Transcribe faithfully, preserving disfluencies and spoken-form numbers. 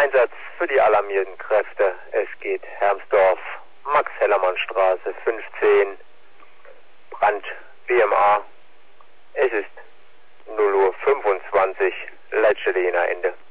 Einsatz für die alarmierten Kräfte. Es geht Hermsdorf, Max-Hellermann-Straße fünfzehn, Brand B M A. Es ist null Uhr fünfundzwanzig, Leitstelle Jena Ende.